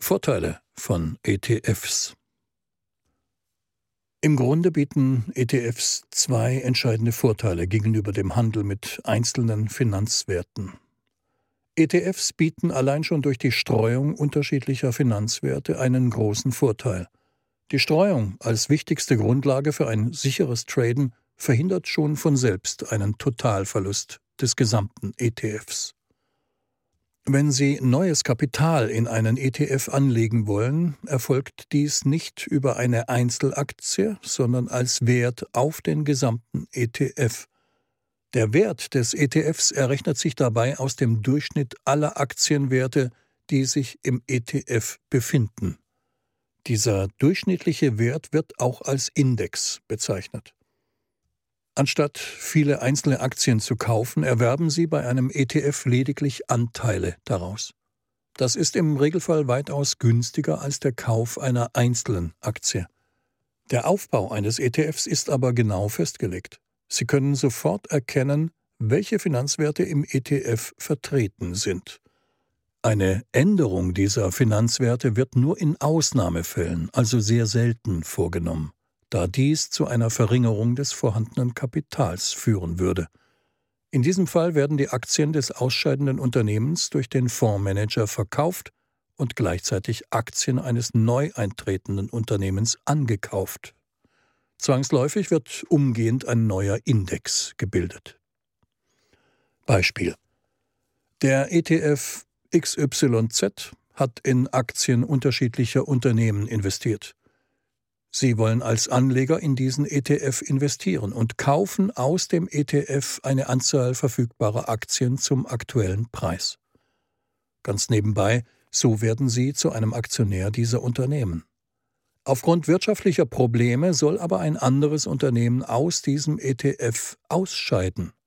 Vorteile von ETFs. Im Grunde bieten ETFs zwei entscheidende Vorteile gegenüber dem Handel mit einzelnen Finanzwerten. ETFs bieten allein schon durch die Streuung unterschiedlicher Finanzwerte einen großen Vorteil. Die Streuung als wichtigste Grundlage für ein sicheres Traden verhindert schon von selbst einen Totalverlust des gesamten ETFs. Wenn Sie neues Kapital in einen ETF anlegen wollen, erfolgt dies nicht über eine Einzelaktie, sondern als Wert auf den gesamten ETF. Der Wert des ETFs errechnet sich dabei aus dem Durchschnitt aller Aktienwerte, die sich im ETF befinden. Dieser durchschnittliche Wert wird auch als Index bezeichnet. Anstatt viele einzelne Aktien zu kaufen, erwerben Sie bei einem ETF lediglich Anteile daraus. Das ist im Regelfall weitaus günstiger als der Kauf einer einzelnen Aktie. Der Aufbau eines ETFs ist aber genau festgelegt. Sie können sofort erkennen, welche Finanzwerte im ETF vertreten sind. Eine Änderung dieser Finanzwerte wird nur in Ausnahmefällen, also sehr selten, vorgenommen, da dies zu einer Verringerung des vorhandenen Kapitals führen würde. In diesem Fall werden die Aktien des ausscheidenden Unternehmens durch den Fondsmanager verkauft und gleichzeitig Aktien eines neu eintretenden Unternehmens angekauft. Zwangsläufig wird umgehend ein neuer Index gebildet. Beispiel: Der ETF XYZ hat in Aktien unterschiedlicher Unternehmen investiert. Sie wollen als Anleger in diesen ETF investieren und kaufen aus dem ETF eine Anzahl verfügbarer Aktien zum aktuellen Preis. Ganz nebenbei, so werden Sie zu einem Aktionär dieser Unternehmen. Aufgrund wirtschaftlicher Probleme soll aber ein anderes Unternehmen aus diesem ETF ausscheiden.